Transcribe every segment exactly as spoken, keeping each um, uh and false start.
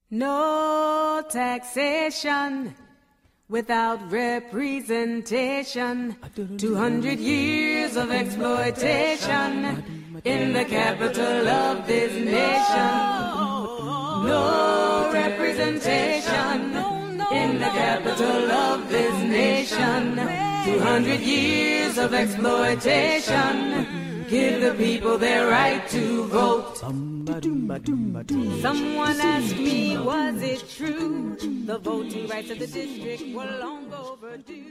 No taxation without representation. Two hundred years of exploitation in the capital of this nation. No representation in the capital of this nation. Two hundred years of exploitation. Give the people their right to vote. Someone asked me, was it true? The voting rights of the district were long overdue.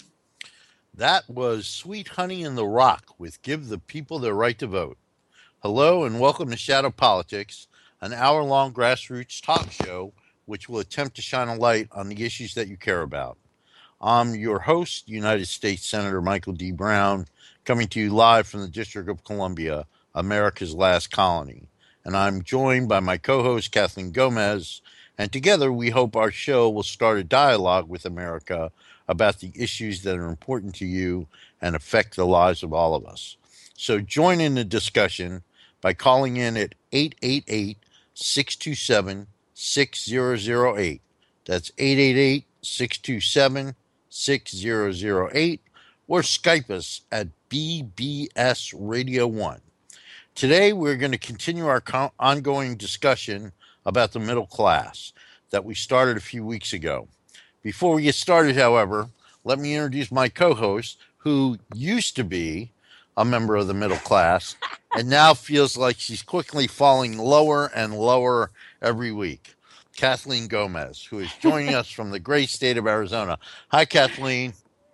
That was Sweet Honey in the Rock with Give the People Their Right to Vote. Hello and welcome to Shadow Politics, an hour-long grassroots talk show which will attempt to shine a light on the issues that you care about. I'm your host, United States Senator Michael D. Brown, coming to you live from the District of Columbia, America's last colony. And I'm joined by my co-host, Kathleen Gomez, and together we hope our show will start a dialogue with America about the issues that are important to you and affect the lives of all of us. So join in the discussion by calling in at eight eight eight, six two seven, six zero zero eight. That's eight eight eight, six two seven, six zero zero eight, or Skype us at B B S Radio one. Today, we're going to continue our co- ongoing discussion about the middle class that we started a few weeks ago. Before we get started, however, let me introduce my co-host, who used to be a member of the middle class and now feels like she's quickly falling lower and lower every week. Kathleen Gomez, who is joining us from the great state of Arizona. Hi, Kathleen.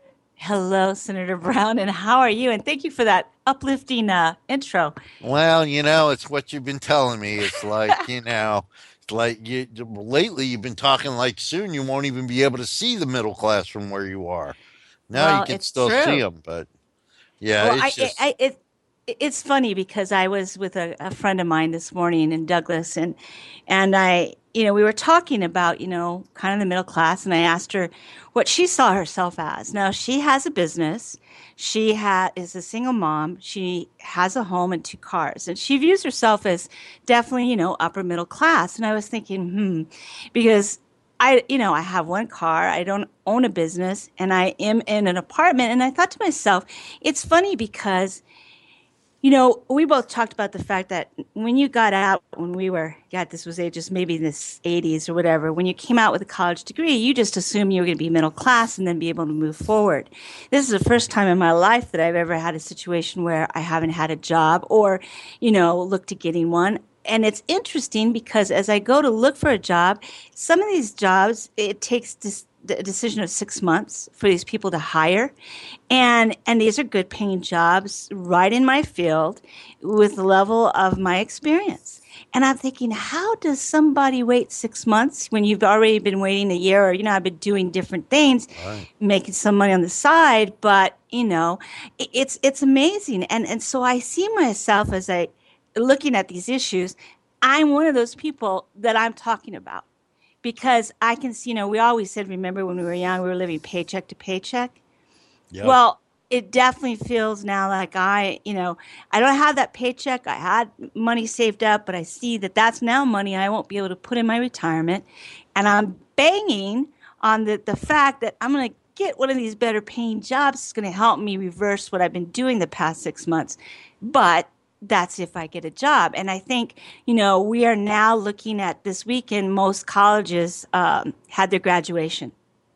Hello, Senator Brown, and how are you? And thank you for that uplifting uh, intro. Well, you know, it's what you've been telling me. It's like, you know, it's like you, lately you've been talking like soon you won't even be able to see the middle class from where you are. Now well, you can it's still true. see them, but yeah, well, it's I, just... I, it, it's funny because I was with a, a friend of mine this morning in Douglas, and and I, you know, we were talking about, you know, kind of the middle class, and I asked her what she saw herself as. Now, she has a business. She ha- is a single mom. She has a home and two cars, and she views herself as definitely, you know, upper middle class. And I was thinking, hmm, because I, you know, I have one car, I don't own a business, and I am in an apartment. And I thought to myself, it's funny because, you know, we both talked about the fact that when you got out, when we were, God, this was ages, maybe in the eighties or whatever, when you came out with a college degree, you just assumed you were going to be middle class and then be able to move forward. This is the first time in my life that I've ever had a situation where I haven't had a job or, you know, looked at getting one. And it's interesting because as I go to look for a job, some of these jobs, it takes this a decision of six months for these people to hire. And and these are good paying jobs right in my field with the level of my experience. And I'm thinking, how does somebody wait six months when you've already been waiting a year or, you know, I've been doing different things, right, making some money on the side. But, you know, it, it's it's amazing. And and so I see myself as I looking at these issues, I'm one of those people that I'm talking about. Because I can see, you know, we always said, remember when we were young, we were living paycheck to paycheck. Yep. Well, it definitely feels now like I, you know, I don't have that paycheck. I had money saved up, but I see that that's now money I won't be able to put in my retirement. And I'm banging on the, the fact that I'm going to get one of these better paying jobs. It's going to help me reverse what I've been doing the past six months. But that's if I get a job. And I think, you know, we are now looking at this weekend, most colleges um, had their graduation.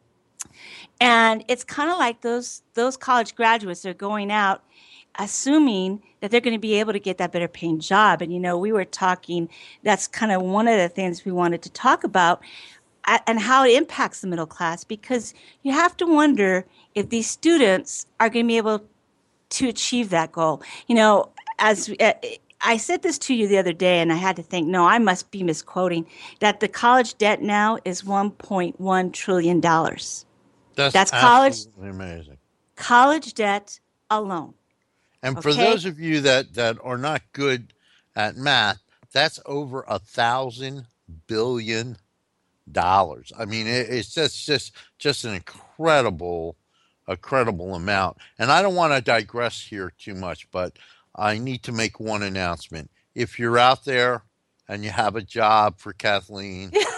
And it's kind of like those those college graduates are going out assuming that they're going to be able to get that better paying job. And, you know, we were talking, that's kind of one of the things we wanted to talk about and how it impacts the middle class, because you have to wonder if these students are going to be able to achieve that goal. You know, As uh, I said this to you the other day, and I had to think, no, I must be misquoting, that the college debt now is one point one trillion dollars. That's, That's college, amazing. College debt alone. And okay? For those of you that, that are not good at math, that's over a thousand billion dollars. I mean, it, it's just, just, just an incredible, incredible amount. And I don't want to digress here too much, but I need to make one announcement. If you're out there and you have a job for Kathleen,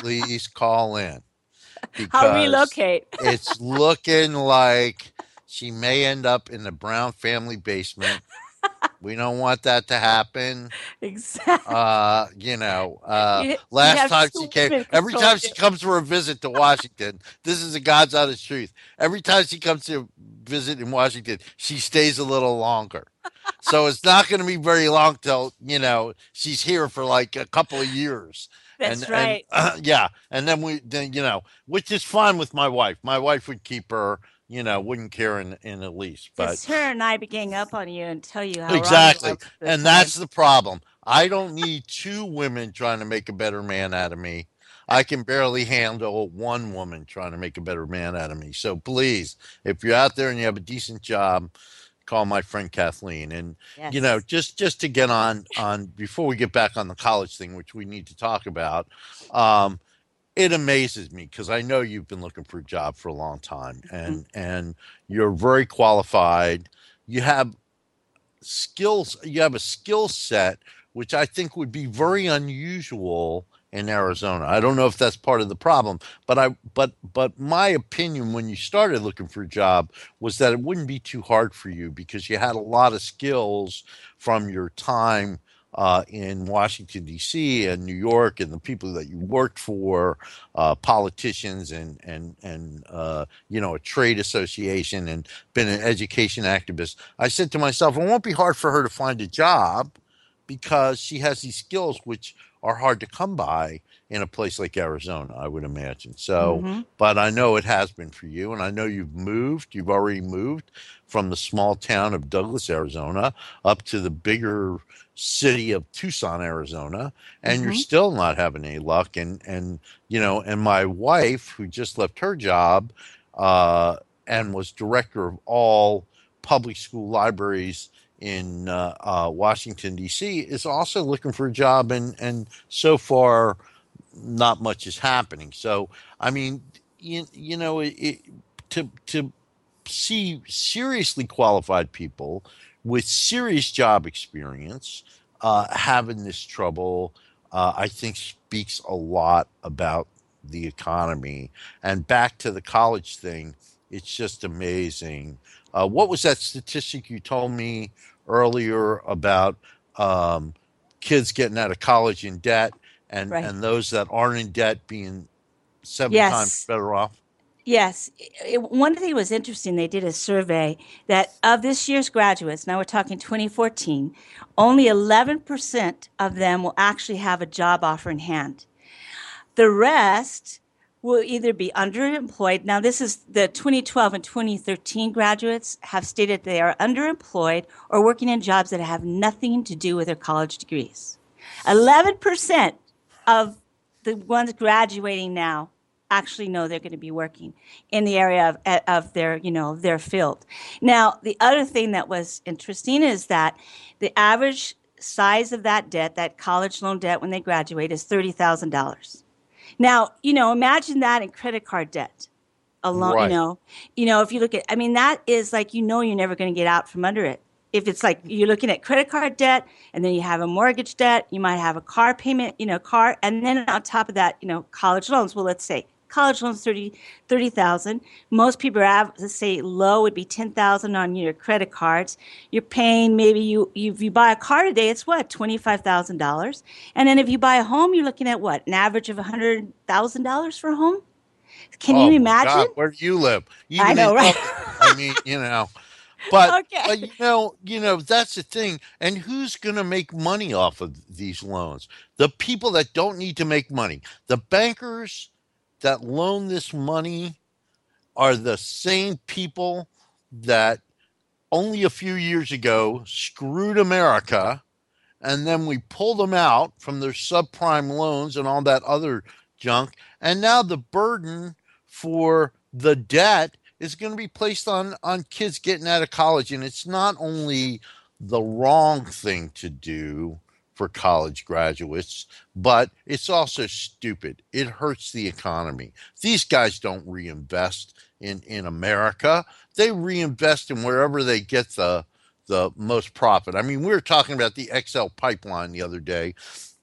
please call in I'll because relocate. it's looking like she may end up in the Brown family basement. We don't want that to happen. Exactly. Uh, you know, uh, You you last have time she two came, women every controlling time you. she comes for a visit to Washington, this is the God's honest truth. Every time she comes to visit in Washington, she stays a little longer. So it's not going to be very long till, you know, she's here for like a couple of years. And, That's and, right. uh, yeah. And then we, then, you know, which is fine with my wife. My wife would keep her, you know, wouldn't care in, in the least, but Just her and I be gang up on you and tell you how wrong you are exactly. most of the And time. that's the problem. I don't need two women trying to make a better man out of me. I can barely handle one woman trying to make a better man out of me. So please, if you're out there and you have a decent job, call my friend Kathleen. And you know, Yes. just just to get on on before we get back on the college thing, which we need to talk about, um, it amazes me because I know you've been looking for a job for a long time, Mm. and and you're very qualified. You have skills you have a skill set which I think would be very unusual in Arizona. I don't know if that's part of the problem, but I but but my opinion when you started looking for a job was that it wouldn't be too hard for you because you had a lot of skills from your time uh, in Washington D C and New York and the people that you worked for, uh, politicians and and and uh, you know, a trade association, and been an education activist. I said to myself, it won't be hard for her to find a job because she has these skills which are hard to come by in a place like Arizona, I would imagine. So, Hmm. but I know it has been for you, and I know you've moved. You've already moved from the small town of Douglas, Arizona, up to the bigger city of Tucson, Arizona, and you're Hmm. still not having any luck. And and you know, and my wife, who just left her job, uh, and was director of all public school libraries in uh, uh, Washington D C, is also looking for a job, and and so far, not much is happening. So I mean, you, you know, it, it, to to see seriously qualified people with serious job experience uh, having this trouble, uh, I think speaks a lot about the economy. And back to the college thing, it's just amazing. Uh, what was that statistic you told me earlier about um, kids getting out of college in debt, and, Right. and those that aren't in debt being seven times Yes. better off? Yes. It, one thing was interesting. They did a survey that of this year's graduates, now we're talking twenty fourteen, only eleven percent of them will actually have a job offer in hand. The rest will either be underemployed. Now, this is the twenty twelve and twenty thirteen graduates have stated they are underemployed or working in jobs that have nothing to do with their college degrees. eleven percent of the ones graduating now actually know they're going to be working in the area of, of their, you know, their field. Now, the other thing that was interesting is that the average size of that debt, that college loan debt when they graduate, is thirty thousand dollars. Now, you know, imagine that in credit card debt alone, you Right. know, you know, if you look at, I mean, that is like, you know, you're never going to get out from under it. If it's like you're looking at credit card debt and then you have a mortgage debt, you might have a car payment, you know, car, and then on top of that, you know, college loans. Well, let's say college loans thirty thirty thousand. Most people have, let's say low would be ten thousand on your credit cards. You're paying maybe you, you if you buy a car today, it's what, twenty-five thousand dollars. And then if you buy a home, you're looking at what, an average of one hundred thousand dollars for a home? Can you Oh my imagine? God, where do you live? I Even in know, right? Douglas. I mean, you know, but Okay. but you know, you know, that's the thing. And who's going to make money off of these loans? The people that don't need to make money. The bankers that loan this money are the same people that only a few years ago screwed America, and then we pulled them out from their subprime loans and all that other junk. And now the burden for the debt is going to be placed on on kids getting out of college. And it's not only the wrong thing to do for college graduates, but it's also stupid. It hurts the economy. These guys don't reinvest in in America. They reinvest in wherever they get the the most profit. I mean, we were talking about the X L pipeline the other day.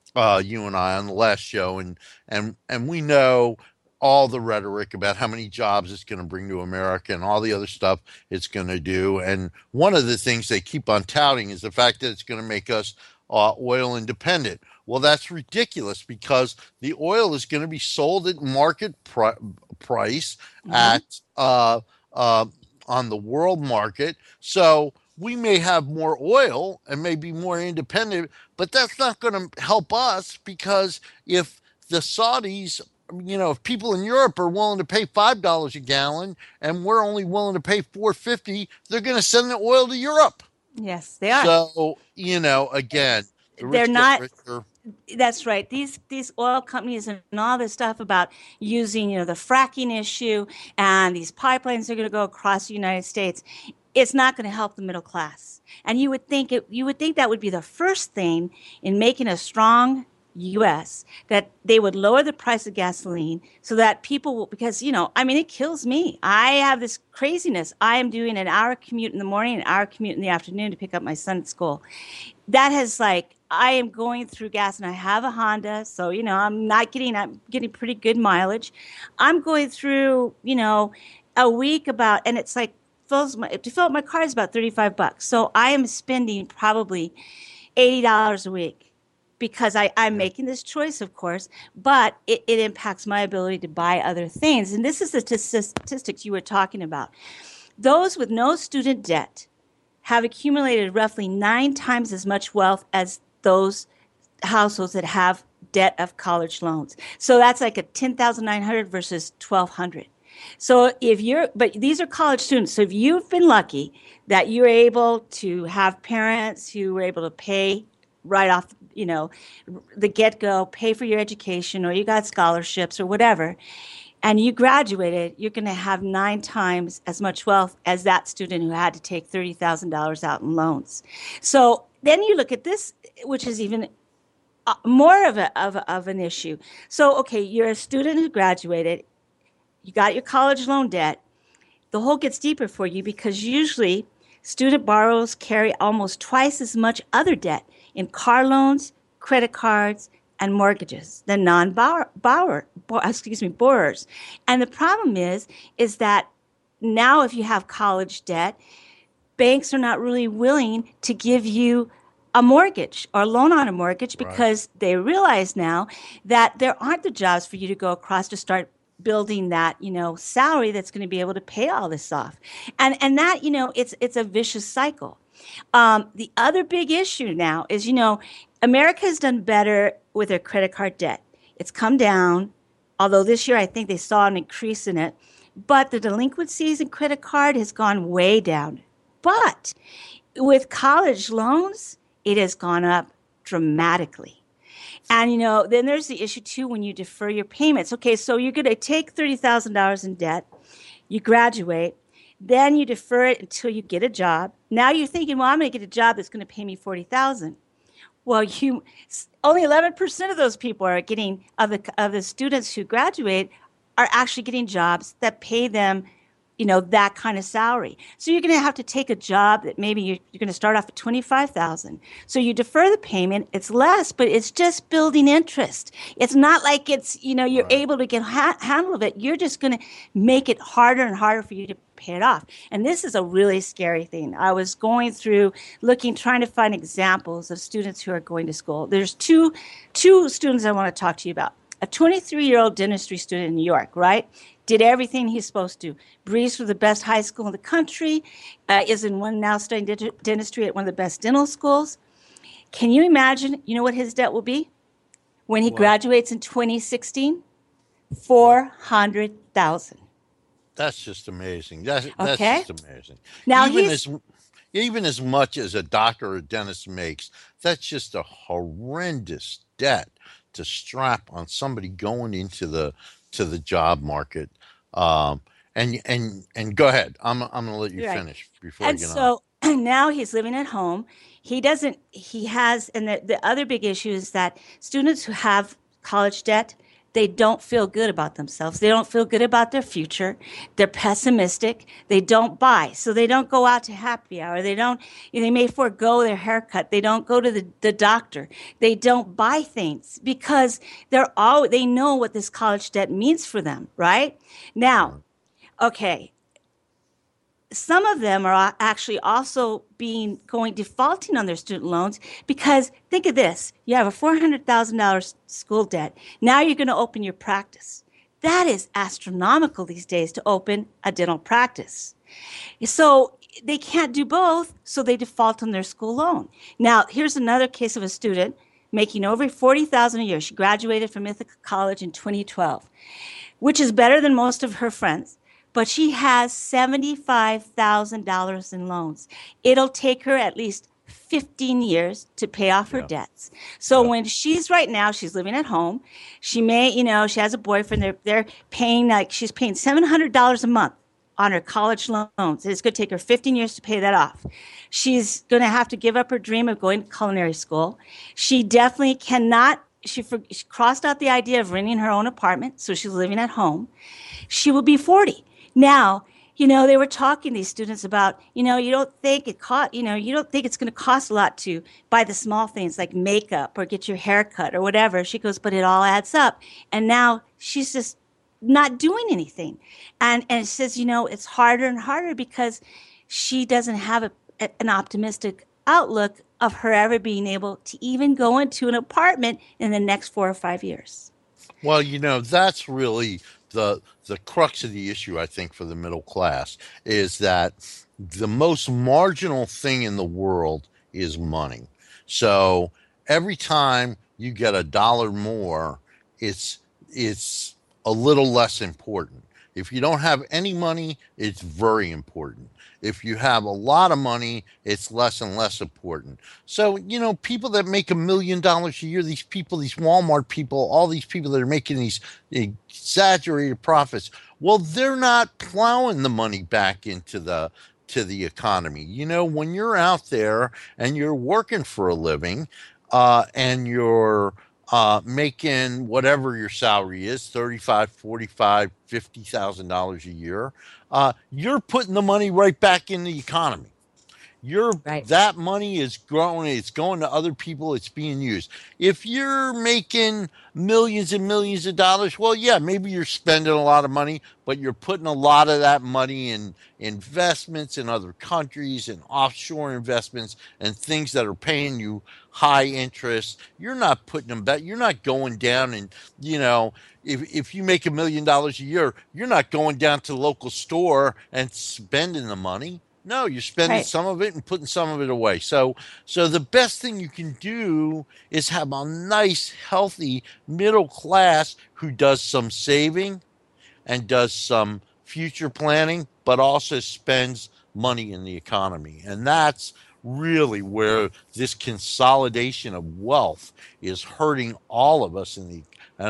uh, you and I on the last show, and and and we know all the rhetoric about how many jobs it's going to bring to America and all the other stuff it's going to do. And one of the things they keep on touting is the fact that it's going to make us uh, oil independent. Well, that's ridiculous because the oil is going to be sold at market pr- price Mm-hmm. at uh, uh, on the world market. So we may have more oil and maybe more independent, but that's not going to help us because if the Saudis, you know, if people in Europe are willing to pay five dollars a gallon and we're only willing to pay four fifty, they're going to send the oil to Europe. Yes, they are. So you know, again, the They're rich get not. richer. That's right. These these oil companies and all this stuff about using, you know, the fracking issue and these pipelines are going to go across the United States. It's not going to help the middle class. And you would think it. You would think that would be the first thing in making a strong U S, that they would lower the price of gasoline so that people will, because, you know, I mean, it kills me. I have this craziness. I am doing an hour commute in the morning, an hour commute in the afternoon to pick up my son at school. That has like, I am going through gas and I have a Honda. So, you know, I'm not getting, I'm getting pretty good mileage. I'm going through, you know, a week about, and it's like, fills my, to fill up my car is about thirty-five bucks. So I am spending probably eighty dollars a week because I, I'm Yeah. making this choice, of course, but it, it impacts my ability to buy other things. And this is the t- statistics you were talking about. Those with no student debt have accumulated roughly nine times as much wealth as those households that have debt of college loans. So that's like a ten thousand nine hundred versus twelve hundred. So if you're, but these are college students. So if you've been lucky that you're able to have parents who were able to pay right off, you know, the get-go, pay for your education, or you got scholarships or whatever, and you graduated, you're going to have nine times as much wealth as that student who had to take thirty thousand dollars out in loans. So then you look at this, which is even uh, more of, a, of, a, of an issue. So, okay, you're a student who graduated, you got your college loan debt. The hole gets deeper for you because usually student borrowers carry almost twice as much other debt in car loans, credit cards, and mortgages than non-borrower, excuse me, borrowers. And the problem is, is that now if you have college debt, banks are not really willing to give you a mortgage or loan on a mortgage Right. because they realize now that there aren't the jobs for you to go across to start building that, you know, salary that's going to be able to pay all this off. And and that, you know, it's it's a vicious cycle. Um, the other big issue now is, you know, America has done better with their credit card debt. It's come down, although this year I think they saw an increase in it. But the delinquencies in credit card has gone way down. But with college loans, it has gone up dramatically. And, you know, then there's the issue, too, when you defer your payments. Okay, so you're going to take thirty thousand dollars in debt, you graduate, then you defer it until you get a job. Now you're thinking, well, I'm going to get a job that's going to pay me forty thousand dollars. Well, you only eleven percent of those people are getting, of the, of the students who graduate, are actually getting jobs that pay them, you know, that kind of salary. So you're going to have to take a job that maybe you're, you're going to start off at twenty-five thousand dollars. So you defer the payment. It's less, but it's just building interest. It's not like it's, you know, you're Right. able to get ha- handle of it. You're just going to make it harder and harder for you to pay it off. And this is a really scary thing. I was going through looking, trying to find examples of students who are going to school. There's two, two students I want to talk to you about. A twenty-three-year-old dentistry student in New York, right? Did everything he's supposed to. Breezed through the best high school in the country, uh, is in one now studying dent- dentistry at one of the best dental schools. Can you imagine, you know what his debt will be when he What? graduates in twenty sixteen? What? four hundred thousand dollars. That's just amazing. That's that's Okay? just amazing. Now Even he's, as even as much as a doctor or a dentist makes, that's just a horrendous debt to strap on somebody going into the to the job market. Um, and and and go ahead. I'm I'm gonna let you right. finish before I And get on. so now he's living at home. He doesn't, he has, and the, the other big issue is that students who have college debt, they don't feel good about themselves. They don't feel good about their future. They're pessimistic. They don't buy. So they don't go out to happy hour. They don't, you know, they may forego their haircut. They don't go to the, the doctor. They don't buy things because they're all, they know what this college debt means for them, right? Now, okay, some of them are actually also being going defaulting on their student loans because think of this. You have a four hundred thousand dollars school debt. Now you're going to open your practice. That is astronomical these days to open a dental practice. So they can't do both, so they default on their school loan. Now, here's another case of a student making over forty thousand dollars a year. She graduated from Ithaca College in twenty twelve, which is better than most of her friends. But she has seventy-five thousand dollars in loans. It'll take her at least fifteen years to pay off her yeah. debts. So yeah. when she's right now, she's living at home. She may, you know, she has a boyfriend. They're, they're paying like she's paying seven hundred dollars a month on her college loans. It's going to take her fifteen years to pay that off. She's going to have to give up her dream of going to culinary school. She definitely cannot. She, for, she crossed out the idea of renting her own apartment, so she's living at home. She will be forty. Now, you know, they were talking, these students, about, you know, you don't think it cost, you know, you don't think it's going to cost a lot to buy the small things like makeup or get your hair cut or whatever. She goes, but it all adds up. And now she's just not doing anything. And and it says, you know, it's harder and harder because she doesn't have a, a, an optimistic outlook of her ever being able to even go into an apartment in the next four or five years. Well, you know, that's really the the crux of the issue, I think, for the middle class, is that the most marginal thing in the world is money. So every time you get a dollar more, it's it's a little less important. If you don't have any money, it's very important. If you have a lot of money, it's less and less important. So, you know, people that make a million dollars a year, these people, these Walmart people, all these people that are making these exaggerated profits, well, they're not plowing the money back into the to the economy. You know, when you're out there and you're working for a living uh, and you're Uh, making whatever your salary is, thirty-five, forty-five, fifty thousand dollars a year, uh, you're putting the money right back in the economy. You're right. That money is growing. It's going to other people. It's being used. If you're making millions and millions of dollars, well, yeah, maybe you're spending a lot of money, but you're putting a lot of that money in investments in other countries and offshore investments and things that are paying you high interest. You're not putting them back. You're not going down and, you know, if if you make a million dollars a year, you're not going down to the local store and spending the money. No, you're spending right. some of it and putting some of it away. So so the best thing you can do is have a nice, healthy middle class who does some saving and does some future planning, but also spends money in the economy. And that's really where this consolidation of wealth is hurting all of us in the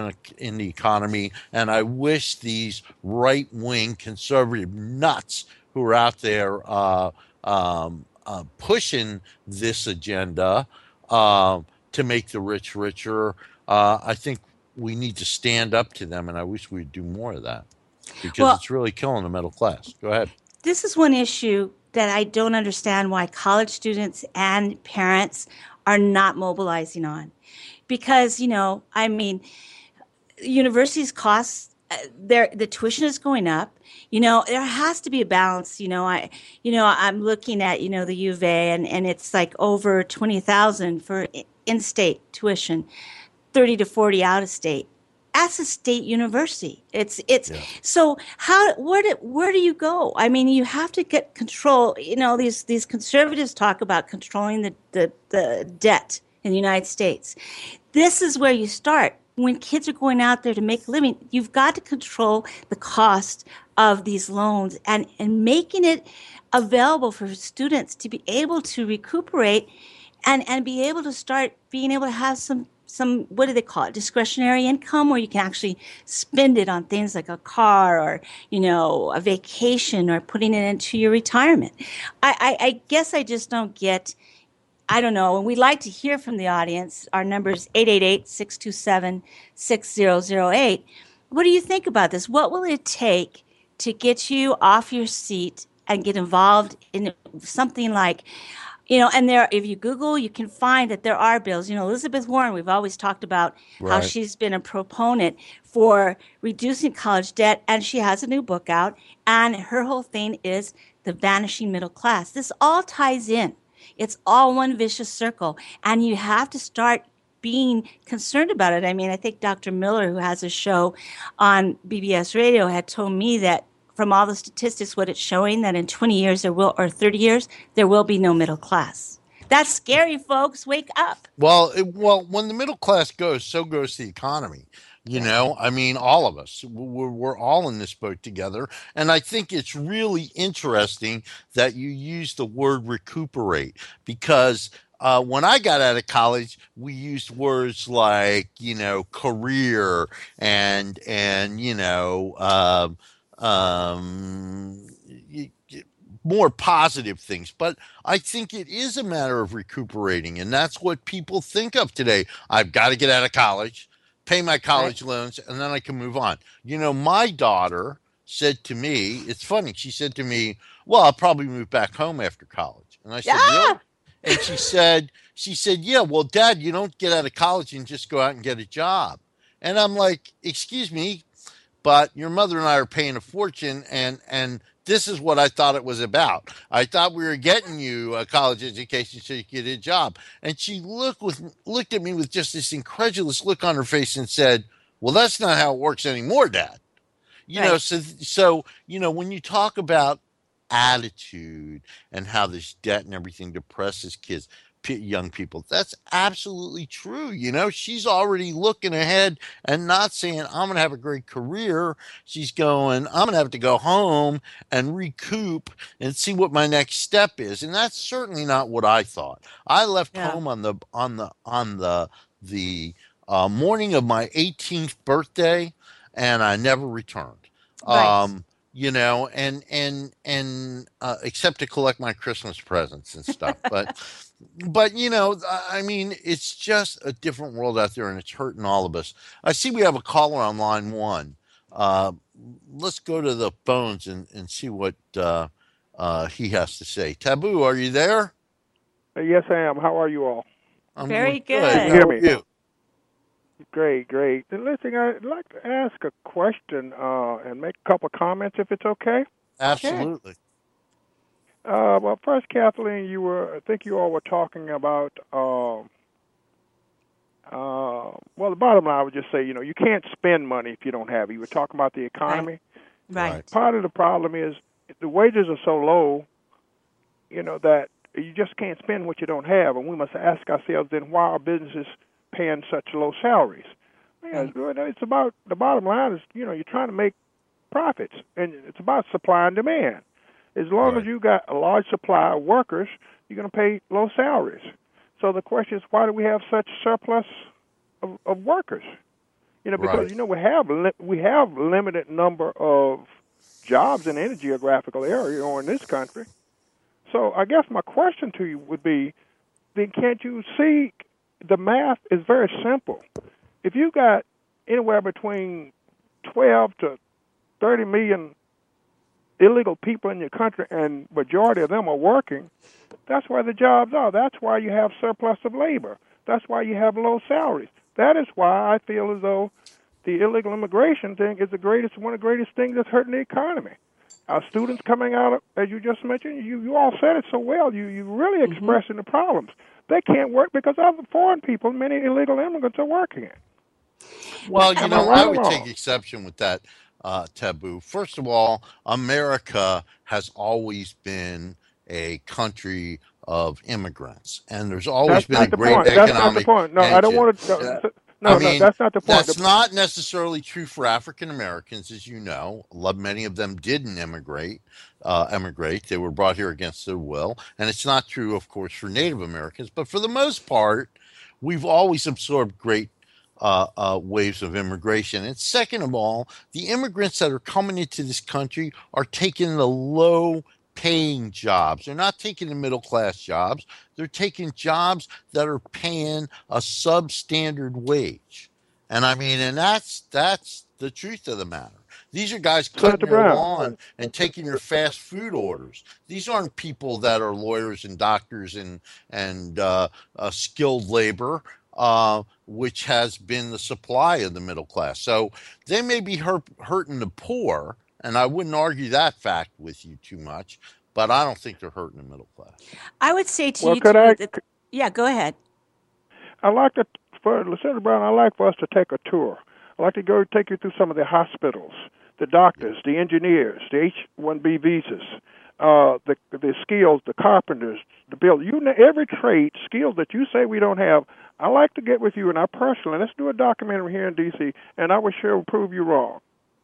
in the economy. And I wish these right-wing conservative nuts who are out there uh, um, uh, pushing this agenda uh, to make the rich richer. Uh, I think we need to stand up to them, and I wish we'd do more of that because well, it's really killing the middle class. Go ahead. This is one issue that I don't understand why college students and parents are not mobilizing on. Because, you know, I mean, universities cost, their the tuition is going up. You know, there has to be a balance. You know, I, you know, I'm looking at, you know, the U of A and, and it's like over twenty thousand for in-state tuition, thirty to forty out of state. That's a state university. It's it's yeah. So how where do where do you go? I mean, you have to get control. You know, these these conservatives talk about controlling the the, the debt in the United States. This is where you start. When kids are going out there to make a living, you've got to control the cost of these loans and, and making it available for students to be able to recuperate and, and be able to start being able to have some, some, what do they call it, discretionary income where you can actually spend it on things like a car or, you know, a vacation or putting it into your retirement. I, I, I guess I just don't get I don't know. And we'd like to hear from the audience. Our number is eight eight eight, six two seven, six zero zero eight. What do you think about this? What will it take to get you off your seat and get involved in something like, you know, and there, if you Google, you can find that there are bills. You know, Elizabeth Warren, we've always talked about Right. how she's been a proponent for reducing college debt, and she has a new book out, and her whole thing is the vanishing middle class. This all ties in. It's all one vicious circle, and you have to start being concerned about it. I mean, I think Doctor Miller, who has a show on B B S Radio, had told me that from all the statistics, what it's showing, that in twenty years there will, or thirty years, there will be no middle class. That's scary, folks. Wake up. Well, it, well, when the middle class goes, so goes the economy. You know, I mean, all of us, we're, we're all in this boat together. And I think it's really interesting that you use the word recuperate, because uh, when I got out of college, we used words like, you know, career and, and, you know, um, um, y- y- more positive things. But I think it is a matter of recuperating. And that's what people think of today. I've got to get out of college, pay my college loans, and then I can move on. You know, my daughter said to me, it's funny, she said to me, well, I'll probably move back home after college. And I said, Yeah. really? And she said, she said, yeah, well, Dad, you don't get out of college and just go out and get a job. And I'm like, excuse me, but your mother and I are paying a fortune, and and this is what I thought it was about. I thought we were getting you a college education so you could get a job. And she looked with looked at me with just this incredulous look on her face and said, well, that's not how it works anymore, Dad. You know, Right. so so you know, when you talk about attitude and how this debt and everything depresses kids, p- young people, that's absolutely true. You know, she's already looking ahead and not saying, I'm going to have a great career. She's going, I'm going to have to go home and recoup and see what my next step is. And that's certainly not what I thought. I left Yeah. home on the, on the, on the, the uh, morning of my eighteenth birthday, and I never returned. Right. Um, you know, and and and uh, except to collect my Christmas presents and stuff. But but you know, I I mean, it's just a different world out there, and it's hurting all of us. I see we have a caller on line one. Uh, let's go to the phones and and see what uh, uh, he has to say. Taboo, are you there? Uh, Yes, I am. How are you all? I'm Very doing good. Can you How hear are me? you? Great, great. And listen, I'd like to ask a question uh, and make a couple of comments, if it's okay. Absolutely. Uh, well, first, Kathleen, you were, I think you all were talking about, um, uh, well, the bottom line, I would just say, you know, you can't spend money if you don't have it. You were talking about the economy. Right. Right. Part of the problem is the wages are so low, you know, that you just can't spend what you don't have. And we must ask ourselves then, why are businesses paying such low salaries? Yeah, it's about, the bottom line is, you know, you're trying to make profits, and it's about supply and demand. As long Right. as you got a large supply of workers, you're going to pay low salaries. So the question is, why do we have such surplus of, of workers? You know, because Right. you know we have li- we have limited number of jobs in any geographical area or in this country. So I guess my question to you would be, then can't you see the math is very simple? If you got anywhere between twelve to thirty million illegal people in your country, and majority of them are working, that's where the jobs are. That's why you have surplus of labor. That's why you have low salaries. That is why I feel as though the illegal immigration thing is the greatest, one of the greatest things that's hurting the economy. Our students coming out, of, as you just mentioned, you, you all said it so well. You you really expressing the problems. They can't work because other foreign people, many illegal immigrants, are working it. Well, you Am I know, right I or would wrong? take exception with that, uh, Taboo. First of all, America has always been a country of immigrants, and there's always That's been a not the great point. That's not the economic point. No, I don't engine. want to. Uh, No, I no, mean, that's not the point. that's The- not necessarily true for African Americans, as you know. Lo- Many of them didn't immigrate. Uh, emigrate. They were brought here against their will, and it's not true, of course, for Native Americans. But for the most part, we've always absorbed great uh, uh, waves of immigration. And second of all, the immigrants that are coming into this country are taking the low paying jobs. They're not taking the middle class jobs. They're taking jobs that are paying a substandard wage. And I mean, and that's that's the truth of the matter. These are guys cutting Senator your Brown. lawn and taking your fast food orders. These aren't people that are lawyers and doctors and and uh, uh, skilled labor, uh, which has been the supply of the middle class. So they may be hurt, hurting the poor, and I wouldn't argue that fact with you too much, but I don't think they're hurting the middle class. I would say to Well, you, could too, I? that, yeah, go ahead. I like to, for Senator Brown. I like for us to take a tour. I like to go take you through some of the hospitals, the doctors, the engineers, the H one B visas, uh, the the skills, the carpenters, the build. You know, every trade skills that you say we don't have. I like to get with you, and I personally let's do a documentary here in D C, and I will sure prove you wrong.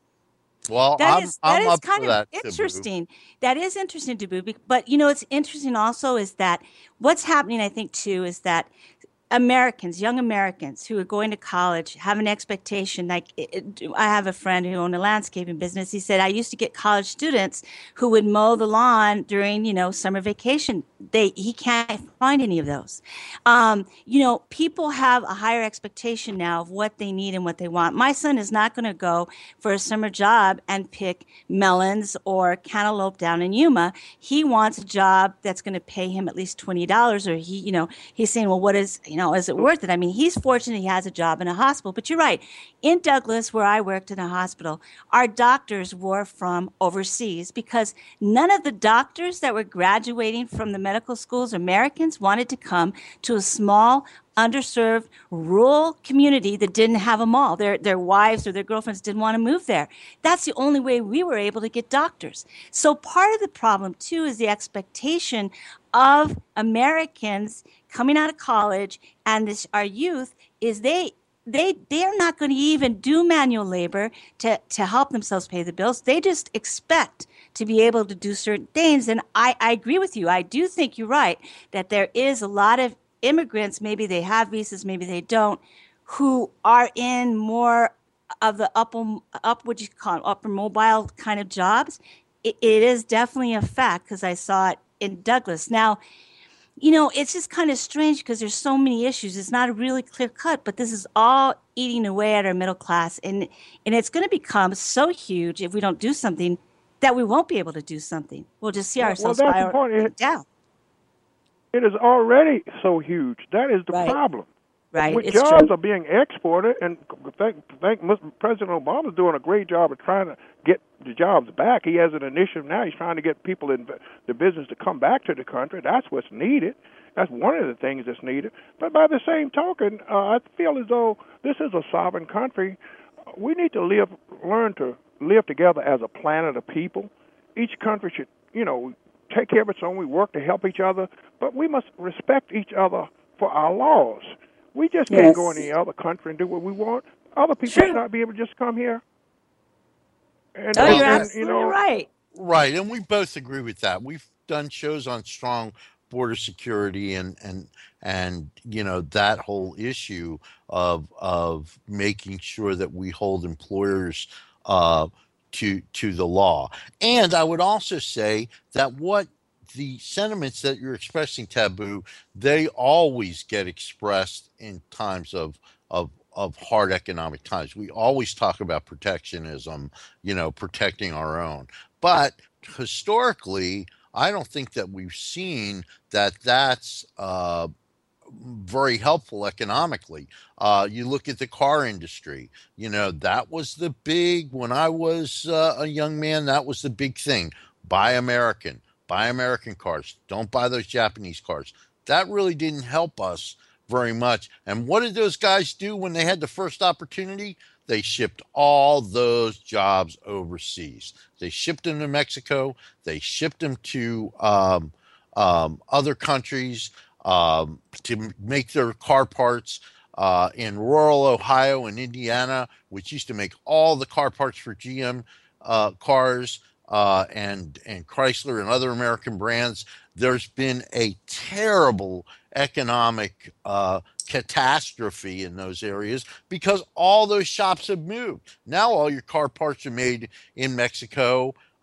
Well, That I'm is that I'm is up kind for of that, Taboo. interesting. That is interesting, Taboo. bec- But you know, it's interesting also is that what's happening, I think, too, is that Americans, young Americans who are going to college have an expectation. Like it, it- I have a friend who owned a landscaping business. He said, I used to get college students who would mow the lawn during, you know, summer vacation. They he can't find any of those. Um, you know, people have a higher expectation now of what they need and what they want. My son is not going to go for a summer job and pick melons or cantaloupe down in Yuma. He wants a job that's going to pay him at least twenty dollars, or he, you know, he's saying, well, what is, you know, is it worth it? I mean, he's fortunate he has a job in a hospital, but you're right. In Douglas, where I worked in a hospital, our doctors were from overseas because none of the doctors that were graduating from the medical schools, Americans, wanted to come to a small, underserved rural community that didn't have a mall. Their their wives or their girlfriends didn't want to move there. That's the only way we were able to get doctors. So part of the problem too is the expectation of Americans coming out of college and this our youth is they they they're not going to even do manual labor to to help themselves pay the bills. They just expect to be able to do certain things. And I, I agree with you. I do think you're right that there is a lot of immigrants, maybe they have visas, maybe they don't, who are in more of the upper, up what you call it, upper mobile kind of jobs. It, it is definitely a fact because I saw it in Douglas. Now, you know, it's just kind of strange because there's so many issues. It's not really clear cut, but this is all eating away at our middle class, and and it's going to become so huge if we don't do something that we won't be able to do something. We'll just see Well, well ourselves that's the spiral point. It, down. it is already so huge. That is the Right. problem. Right? With It's jobs true. are being exported, and thank, thank President Obama is doing a great job of trying to get the jobs back. He has an initiative now. He's trying to get people in the business to come back to the country. That's what's needed. That's one of the things that's needed. But by the same token, uh, I feel as though this is a sovereign country. We need to live, learn to live together as a planet of people. Each country should, you know, take care of its own. We work to help each other, but we must respect each other for our laws. We just can't Yes. go in any other country and do what we want. Other people Sure. should not be able to just come here. And, Oh, Well, you're and, absolutely you know, right. right, and we both agree with that. We've done shows on strong border security and and and you know that whole issue of of making sure that we hold employers uh, to to the law. And I would also say that what the sentiments that you're expressing, Taboo, they always get expressed in times of of of hard economic times. We always talk about protectionism, you know, protecting our own. But historically, I don't think that we've seen that that's uh, very helpful economically. Uh, you look at the car industry, you know, that was the big, when I was uh, a young man, that was the big thing. Buy American, buy American cars, don't buy those Japanese cars. That really didn't help us very much. And what did those guys do when they had the first opportunity? They shipped all those jobs overseas. They shipped them to Mexico. They shipped them to um, um, other countries um, to make their car parts. Uh, in rural Ohio and Indiana, which used to make all the car parts for G M uh, cars uh, and and Chrysler and other American brands, there's been a terrible economic uh, catastrophe in those areas because all those shops have moved. Now all your car parts are made in Mexico,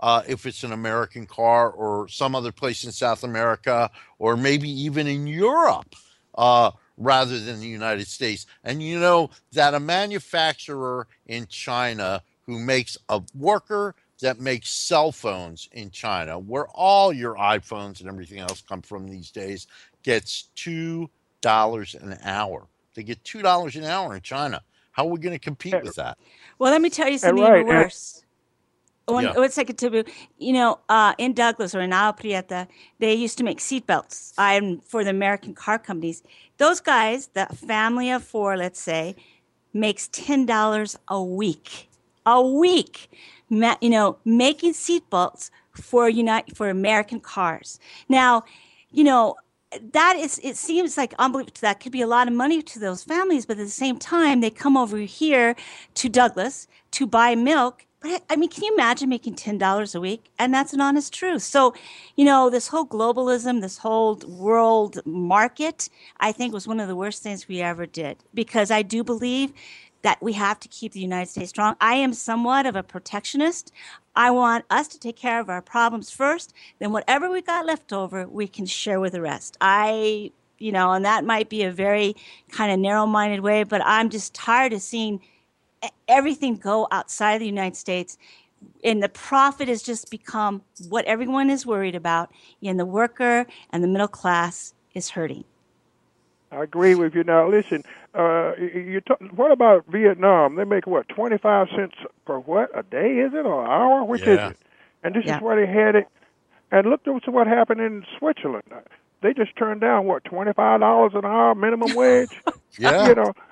uh, if it's an American car or some other place in South America or maybe even in Europe, uh, rather than the United States. And you know that a manufacturer in China who makes a worker that makes cell phones in China, where all your iPhones and everything else come from these days, gets two dollars an hour. They get two dollars an hour in China. How are we going to compete And, with that? Well, let me tell you and something even right, and worse. One, Yeah. one second, Tibu. You know, uh, in Douglas or in Agua Prieta, they used to make seatbelts. I'm for the American car companies. Those guys, the family of four, let's say, makes ten dollars a week. A week, Ma- you know, making seatbelts for United for American cars. Now, you know, that is it seems like unbelievable. That could be a lot of money to those families, but at the same time, they come over here to Douglas to buy milk. But I mean, can you imagine making ten dollars a week? And that's an honest truth. So, you know, this whole globalism, this whole world market, I think was one of the worst things we ever did because I do believe that we have to keep the United States strong. I am somewhat of a protectionist. I want us to take care of our problems first, then whatever we got left over, we can share with the rest. I, you know, and that might be a very kind of narrow-minded way, but I'm just tired of seeing e- everything go outside of the United States. And the profit has just become what everyone is worried about, and the worker and the middle class is hurting. I agree with you. Now, listen, uh, you, you talk, what about Vietnam? They make, what, twenty-five cents per what, a day, is it, or an hour? Which is Yeah. it? And this Yeah. is where they had it. And look to what happened in Switzerland. They just turned down, what, twenty-five dollars an hour minimum wage? Yeah. You know,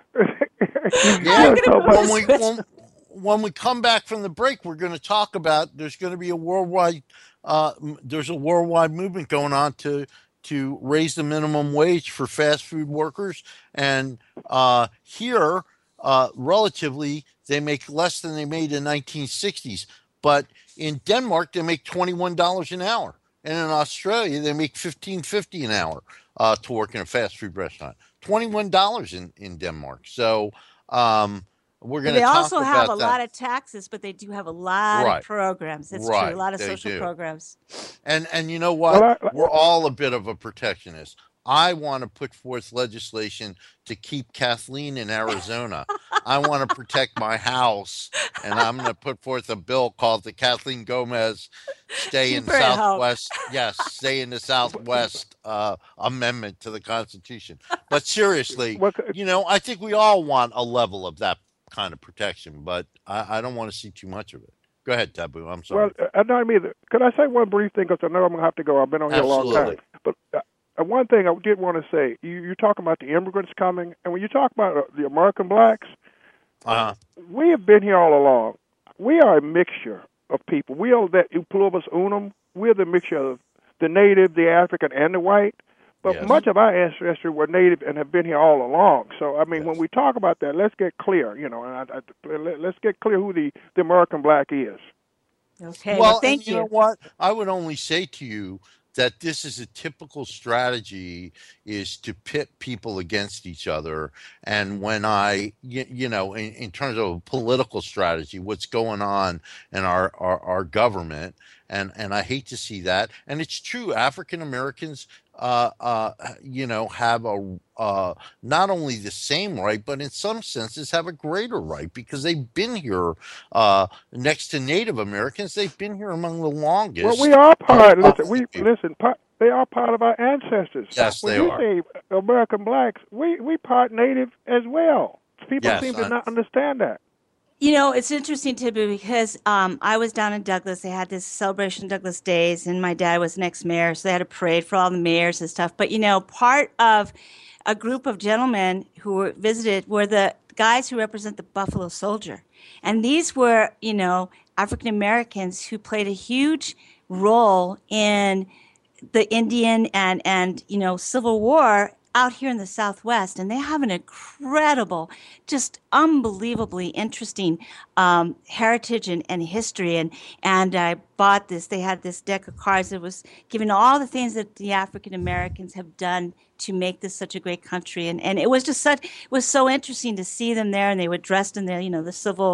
Yeah. yeah, so, When but, we when, when we come back from the break, we're going to talk about there's going to be a worldwide uh, m- there's a worldwide movement going on to to raise the minimum wage for fast food workers, and uh, here uh, relatively they make less than they made in nineteen sixties, but in Denmark they make twenty-one dollars an hour, and in Australia they make fifteen fifty an hour uh, to work in a fast food restaurant. Twenty-one dollars in in Denmark. So um, we're But going to they talk also have a about that. lot of taxes, but they do have a lot of Right, programs. That's true. A right. lot of They social do. programs. And and you know well, what? I, We're all a bit of a protectionist. I want to put forth legislation to keep Kathleen in Arizona. I want to protect my house, and I'm going to put forth a bill called the Kathleen Gomez Stay in Keep her at home. Southwest, yes, Stay in the Southwest uh, amendment to the Constitution. But seriously, well, you know, I think we all want a level of that kind of protection, but I, I don't want to see too much of it. Go ahead, Taboo. I'm well, sorry. I know either. Could I say one brief thing? Because I know I'm going to have to go. I've been on here a long time. Absolutely. But uh, one thing I did want to say, you, you're talking about the immigrants coming, and when you talk about uh, the American blacks, Uh-huh. we have been here all along. We are a mixture of people. We are that e pluribus unum. We're the mixture of the native, the African, and the white. But Yes. much of our ancestry were native and have been here all along. So, I mean, Yes. when we talk about that, let's get clear, you know, and I, I, let- let's get clear who the, the American black is. Okay. Well, Well, and thank you know you. what? I would only say to you that this is a typical strategy is to pit people against each other. And when I, you, you know, in, in terms of a political strategy, what's going on in our, our, our government, and, and I hate to see that. And it's true, African Americans, uh, uh, you know, have a uh, not only the same right, but in some senses have a greater right because they've been here uh, next to Native Americans. They've been here among the Well, we longest are of, part. of Listen, we white people. listen. Part, they are part of our ancestors. Yes, When they you are. say American blacks, we we part native as well. People Yes, seem to I, not understand that. You know, it's interesting, Tibu, because um, I was down in Douglas. They had this celebration Douglas Days, and my dad was an ex-mayor, so they had a parade for all the mayors and stuff. But, you know, part of a group of gentlemen who were visited were the guys who represent the Buffalo Soldier. And these were, you know, African Americans who played a huge role in the Indian and and you know Civil War out here in the Southwest, and they have an incredible, just unbelievably interesting um, heritage and, and history. And and I bought this. They had this deck of cards that was giving all the things that the African Americans have done to make this such a great country. And and it was just such it was so interesting to see them there, and they were dressed in their you know the civil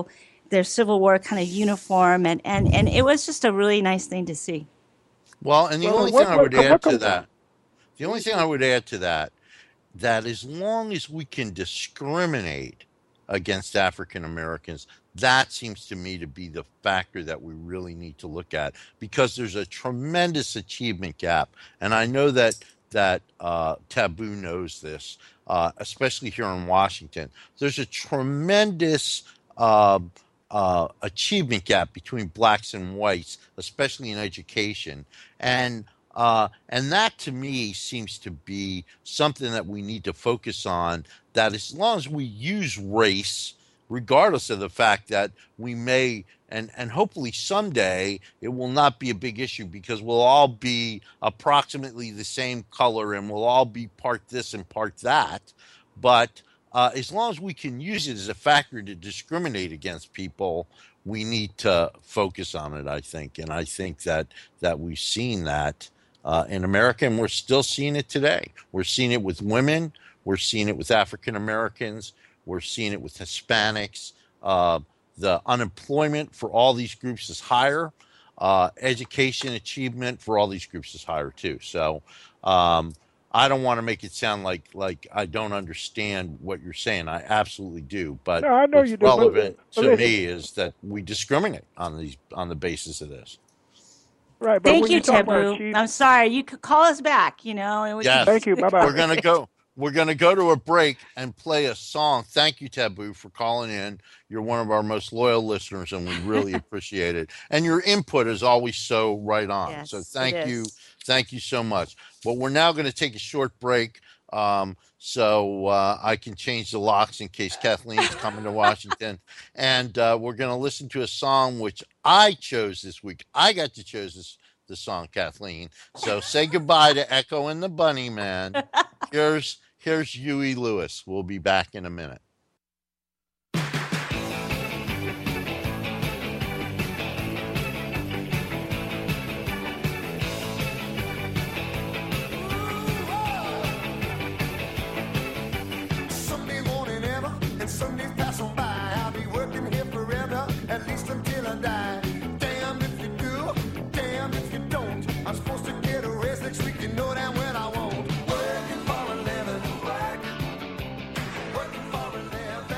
their Civil War kind of uniform, and, and, and it was just a really nice thing to see. Well, and the Well, only thing what, I what, would what, add to what, that, the only thing I would add to that, that as long as we can discriminate against African Americans, that seems to me to be the factor that we really need to look at, because there's a tremendous achievement gap. And I know that that uh, Taboo knows this, uh, especially here in Washington. There's a tremendous uh, uh, achievement gap between blacks and whites, especially in education. And uh, and that to me seems to be something that we need to focus on, that as long as we use race, regardless of the fact that we may, and, and hopefully someday it will not be a big issue, because we'll all be approximately the same color and we'll all be part this and part that. But uh, as long as we can use it as a factor to discriminate against people, we need to focus on it, I think. And I think that, that we've seen that uh, in America, and we're still seeing it today. We're seeing it with women. We're seeing it with African Americans. We're seeing it with Hispanics. Uh, the unemployment for all these groups is higher. Uh, education achievement for all these groups is higher too. So um, I don't want to make it sound like like I don't understand what you're saying. I absolutely do. But no, I know what's you do. But, relevant but to listen, me is that we discriminate on these on the basis of this. right, but Thank when you, you talk about Taboo. achievement, I'm sorry. You could call us back, you know, and we Yes. can thank you. Bye bye. We're gonna go. We're gonna go to a break and play a song. Thank you, Taboo, for calling in. You're one of our most loyal listeners, and we really appreciate it. And your input is always so right on. Yes, So it thank you, is. thank you so much. But we're now going to take a short break, um, so uh, I can change the locks in case Kathleen's coming to Washington. And uh, we're going to listen to a song which I chose this week. I got to choose this the song, Kathleen. So say goodbye to Echo and the Bunny Man. Here's here's Huey Lewis. We'll be back in a minute. Sunday morning ever, and Sundays pass on by. I'll be working here forever, at least until I die. Damn if you do, damn if you don't. I'm supposed to get a raise next week, you know damn well I won't. Working for a living, working, working for a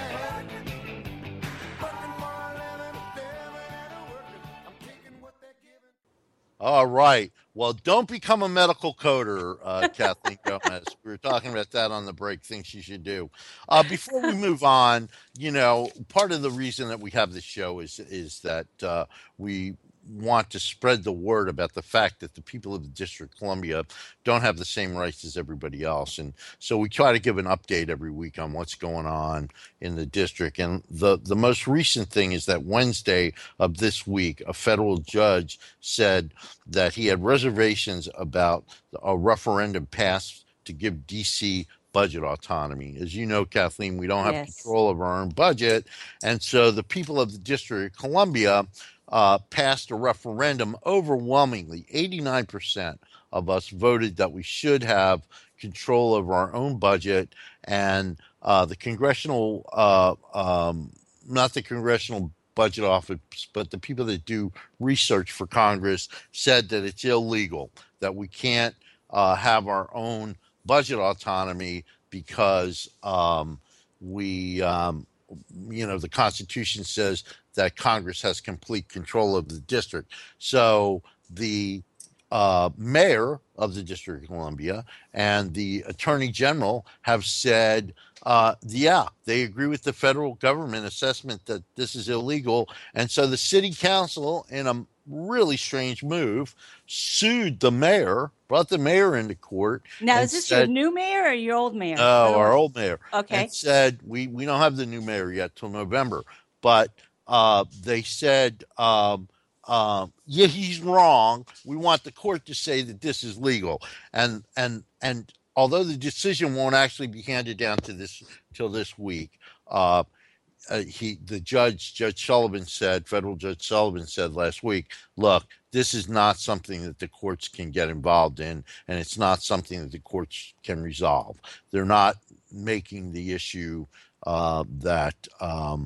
living, working for a living, damn it, I'm working. I'm taking what they're giving. All right. Well, don't become a medical coder, uh, Kathleen Gomez. We were talking about that on the break, things you should do. Uh, before we move on, you know, part of the reason that we have this show is is that uh, we want to spread the word about the fact that the people of the District of Columbia don't have the same rights as everybody else. And so we try to give an update every week on what's going on in the district. And the, the most recent thing is that Wednesday of this week, a federal judge said that he had reservations about a referendum passed to give D C budget autonomy. As you know, Kathleen, we don't have Yes. control of our own budget. And so the people of the District of Columbia uh, passed a referendum. Overwhelmingly, eighty-nine percent of us voted that we should have control of our own budget. And uh, the congressional, uh, um, not the congressional budget office, but the people that do research for Congress said that it's illegal, that we can't uh, have our own budget autonomy because um, we, um, you know, the Constitution says that Congress has complete control of the district. So the uh, mayor of the District of Columbia and the attorney general have said, uh, yeah, they agree with the federal government assessment that this is illegal. And so the city council, in a really strange move, sued the mayor, brought the mayor into court. Now, and is this said, your new mayor or your old mayor? no, our old mayor. Okay. And said, we, we don't have the new mayor yet till November. But uh, they said, um, um, yeah, he's wrong. We want the court to say that this is legal. And and and although the decision won't actually be handed down to this till this week, uh, uh, he the judge, Judge Sullivan said, federal Judge Sullivan said last week, look, this is not something that the courts can get involved in, and it's not something that the courts can resolve. They're not making the issue uh, that um,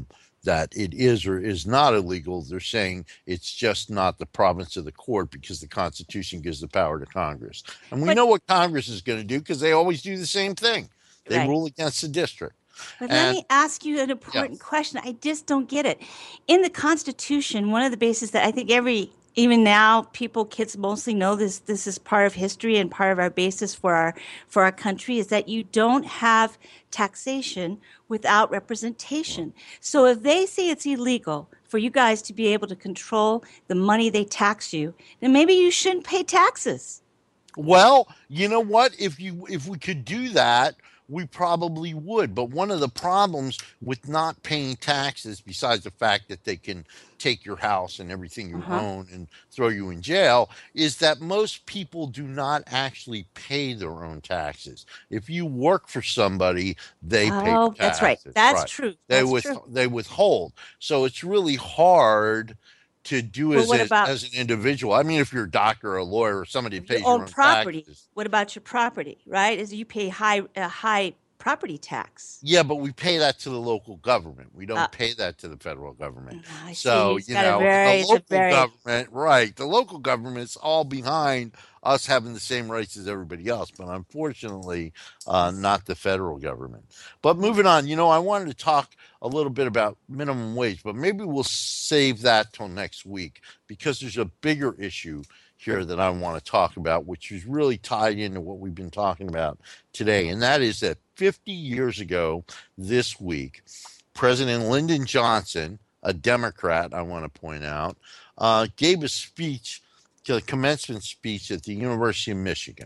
that it is or is not illegal. They're saying it's just not the province of the court because the Constitution gives the power to Congress. And we But know what Congress is going to do because they always do the same thing. They right. rule against the district. But let And me ask you an important yeah, question. I just don't get it. In the Constitution, one of the bases that I think every, even now, people, kids mostly know this, this is part of history and part of our basis for our, for our country is that you don't have taxation without representation. So if they say it's illegal for you guys to be able to control the money they tax you, then maybe you shouldn't pay taxes. well, you know what? If you if we could do that, we probably would. But one of the problems with not paying taxes, besides the fact that they can take your house and everything you Uh-huh. own and throw you in jail, is that most people do not actually pay their own taxes. If you work for somebody, they pay Oh, that's right. taxes. That's Right. true. They That's with true. they withhold. So it's really hard to do Well, as what a, about as an individual. I mean, if you're a doctor or a lawyer or somebody you pays your own own property? taxes. What about your property, right? Is you pay high a high property tax. Yeah, but we pay that to the local government. We Uh, don't pay that to the federal government. I see. So, It's you got a know, and the very, it's a local very, government, right, the local government's all behind us having the same rights as everybody else, but unfortunately, uh, not the federal government. But moving on, you know, I wanted to talk a little bit about minimum wage, but maybe we'll save that till next week because there's a bigger issue here that I want to talk about, which is really tied into what we've been talking about today. And that is that fifty years ago this week, President Lyndon Johnson, a Democrat, I want to point out, uh, gave a speech, a commencement speech at the University of Michigan.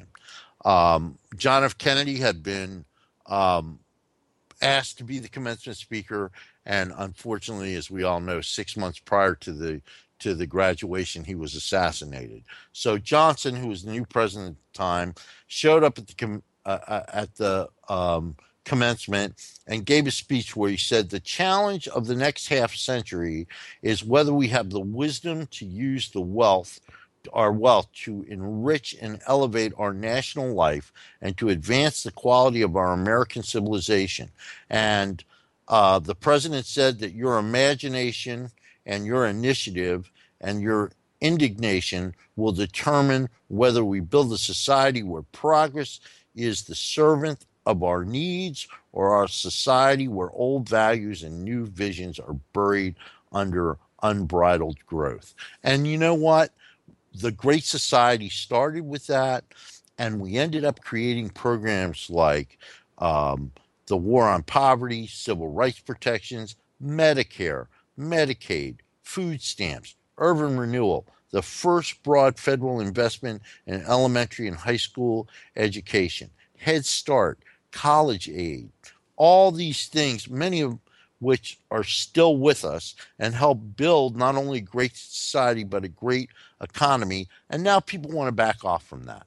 Um, John F. Kennedy had been um, asked to be the commencement speaker, and unfortunately, as we all know, six months prior to the to the graduation, he was assassinated. So Johnson, who was the new president at the time, showed up at the com- uh, uh, at the um, commencement and gave a speech where he said, "The challenge of the next half century is whether we have the wisdom to use the wealth." Our wealth to enrich and elevate our national life and to advance the quality of our American civilization. And uh, the president said that your imagination and your initiative and your indignation will determine whether we build a society where progress is the servant of our needs or our society where old values and new visions are buried under unbridled growth. And you know what? The Great Society started with that, and we ended up creating programs like um, the War on Poverty, Civil Rights Protections, Medicare, Medicaid, food stamps, urban renewal, the first broad federal investment in elementary and high school education, Head Start, college aid, all these things, many of which are still with us and help build not only a great society, but a great economy. And now people want to back off from that.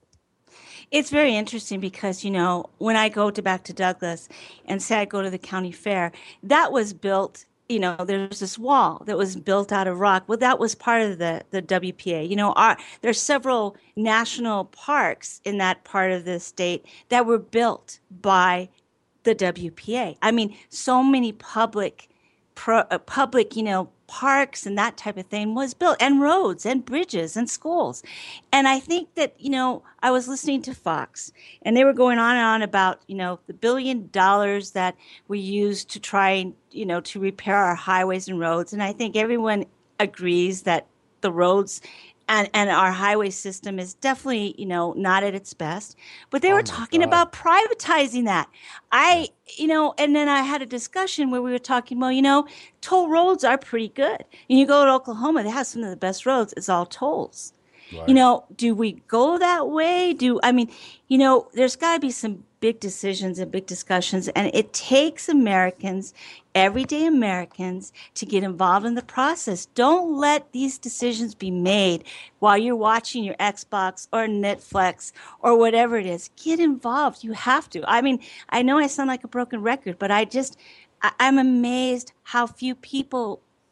it's very interesting because, you know, when I go to back to Douglas and say I go to the county fair, that was built, you know, there's this wall that was built out of rock. Well, that was part of the, the W P A. You know, our, there's several national parks in that part of the state that were built by the W P A. I mean, so many public, pro, uh, public, you know, parks and that type of thing was built, and roads and bridges and schools. And I think that, you know, I was listening to Fox and they were going on and on about, you know, the billion dollars that we use to try and, you know, to repair our highways and roads. And I think everyone agrees that the roads and, and our highway system is definitely, you know, not at its best. But they Oh were my talking God. about privatizing that. I, you know, and then I had a discussion where we were talking, well, you know, toll roads are pretty good. And you go to Oklahoma, they have some of the best roads. It's all tolls. Right. You know, do we go that way? Do I mean, you know, there's got to be some big decisions and big discussions, and it takes Americans, everyday Americans, to get involved in the process. Don't let these decisions be made while you're watching your Xbox or Netflix or whatever it is. Get involved. You have to. I mean, I know I sound like a broken record, but I just, I, I'm amazed how few people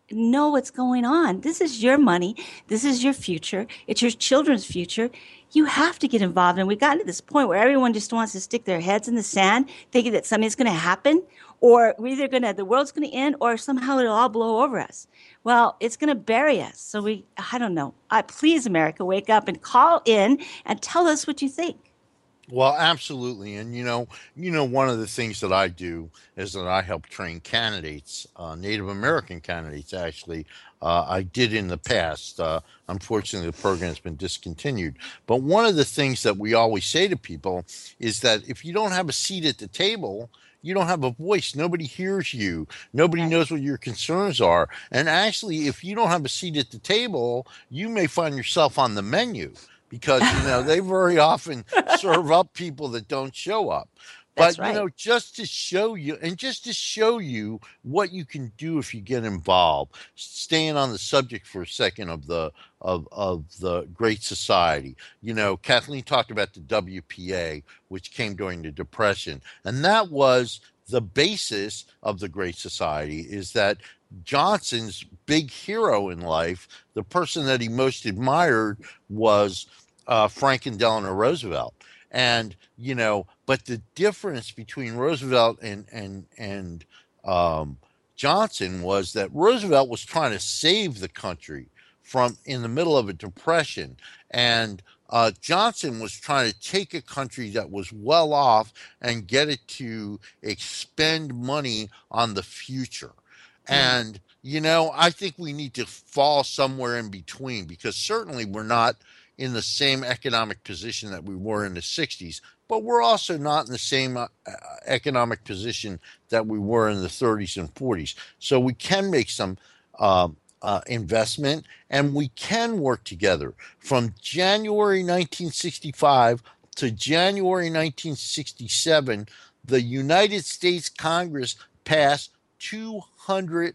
know what's going on. This is your money. This is your future. It's your children's future. You have to get involved. And we've gotten to this point where everyone just wants to stick their heads in the sand, thinking that something's going to happen, or we're either going to, the world's going to end, or somehow it'll all blow over us. Well, it's going to bury us. So we, I don't know. I, please, America, wake up and call in and tell us what you think. Well, absolutely. And you know, you know, one of the things that I do is that I help train candidates, uh, Native American candidates, actually. Uh, I did in the past. Uh, unfortunately, the program has been discontinued. But one of the things that we always say to people is that if you don't have a seat at the table, you don't have a voice. Nobody hears you. Nobody Right. knows what your concerns are. And actually, if you don't have a seat at the table, you may find yourself on the menu because, you know, they very often serve up people that don't show up. That's But, you know, right. just to show you and just to show you what you can do if you get involved, staying on the subject for a second of the of of the Great Society. You know, Kathleen talked about the W P A, which came during the Depression, and that was the basis of the Great Society, is that Johnson's big hero in life, the person that he most admired, was uh, Franklin Delano Roosevelt. And you know, but the difference between Roosevelt and and and um, Johnson was that Roosevelt was trying to save the country from in the middle of a depression, and uh, Johnson was trying to take a country that was well off and get it to expend money on the future. Yeah. And, you know, I think we need to fall somewhere in between because certainly we're not in the same economic position that we were in the sixties, but we're also not in the same uh, uh, economic position that we were in the thirties and forties. So we can make some uh, uh, investment and we can work together. From January nineteen sixty-five to January nineteen sixty-seven, the United States Congress passed two hundred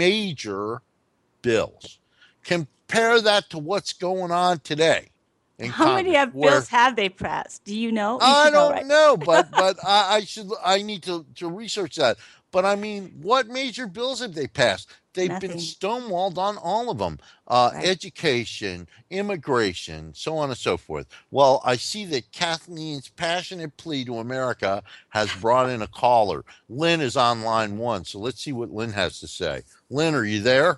major bills. Compare that to what's going on today in How many Congress, of where bills have they passed? Do you know? You I should know, don't right? know, but but I, I should I need to to research that. But I mean, what major bills have they passed? They've been Nothing. stonewalled on all of them. Uh, Right. education, immigration, so on and so forth. Well, I see that Kathleen's passionate plea to America has brought in a caller. Lynn is on line one, so let's see what Lynn has to say. Lynn, are you there?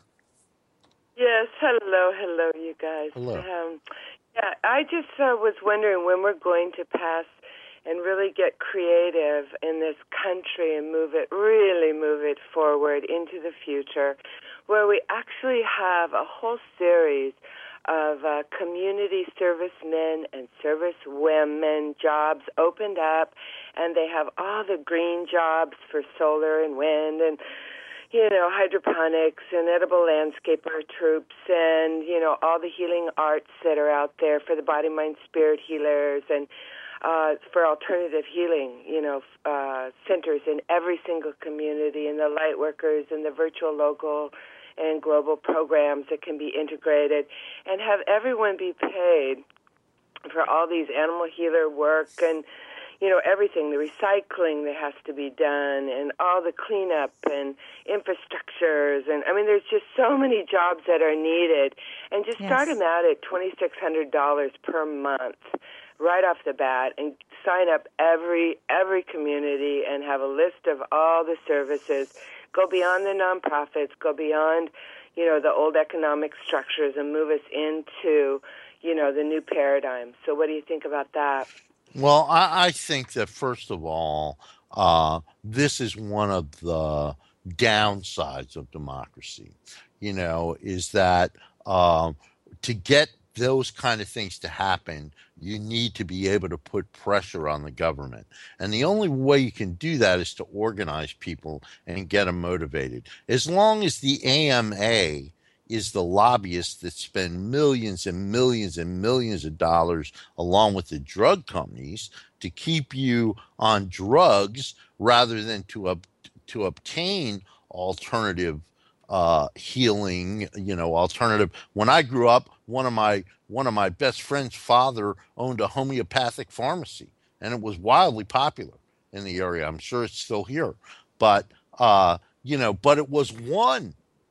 Yes, hello, hello, you guys. Hello. Um, yeah, I just uh, was wondering when we're going to pass and really get creative in this country and move it, really move it forward into the future, where we actually have a whole series of uh, community servicemen and service women jobs opened up, and they have all the green jobs for solar and wind and you know, hydroponics and edible landscaper troops and, you know, all the healing arts that are out there for the body, mind, spirit healers and uh, for alternative healing, you know, uh, centers in every single community and the light workers and the virtual local and global programs that can be integrated and have everyone be paid for all these animal healer work and you know, everything, the recycling that has to be done and all the cleanup and infrastructures. And, I mean, there's just so many jobs that are needed. And just start Yes. them out at twenty-six hundred dollars per month right off the bat and sign up every every community and have a list of all the services. Go beyond the nonprofits, go beyond, you know, the old economic structures and move us into, you know, the new paradigm. So what do you think about that? Well, I, I think that first of all, uh, this is one of the downsides of democracy. You know, is that um, to get those kind of things to happen, you need to be able to put pressure on the government. And the only way you can do that is to organize people and get them motivated. As long as the A M A is the lobbyists that spend millions and millions and millions of dollars along with the drug companies to keep you on drugs rather than to ob- to obtain alternative uh, healing, you know, alternative. When I grew up, one of my one of my best friend's father owned a homeopathic pharmacy, and it was wildly popular in the area. I'm sure it's still here, but uh, you know, but it was one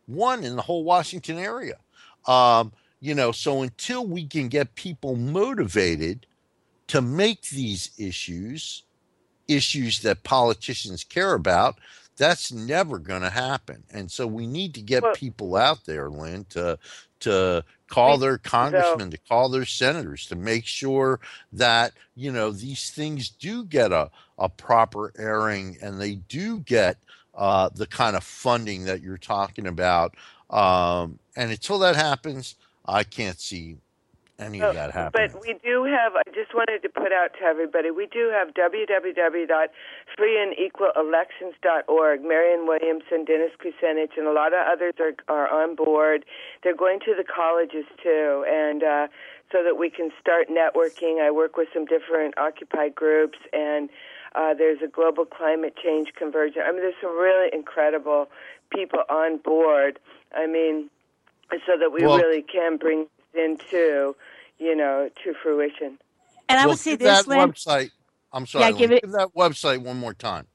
one in the whole Washington area. Um, you know, so until we can get people motivated to make these issues issues that politicians care about, that's never going to happen. And so we need to get Well, people out there, Lynn, to to call their so congressmen, to call their senators, to make sure that, you know, these things do get a, a proper airing and they do get uh, the kind of funding that you're talking about. Um, and until that happens, I can't see any of that happening. But we do have, I just wanted to put out to everybody, we do have w w w dot free and equal elections dot org. Marianne Williamson, Dennis Kucinich, and a lot of others are, are on board. They're going to the colleges, too, and uh, so that we can start networking. I work with some different Occupy groups, and uh, there's a global climate change convergence. I mean, there's some really incredible people on board. I mean, so that we Well, really can bring into, you know, to fruition. And I well, would say give this, that Lynn. website. I'm sorry, Yeah, Lynn, give it- give that website one more time.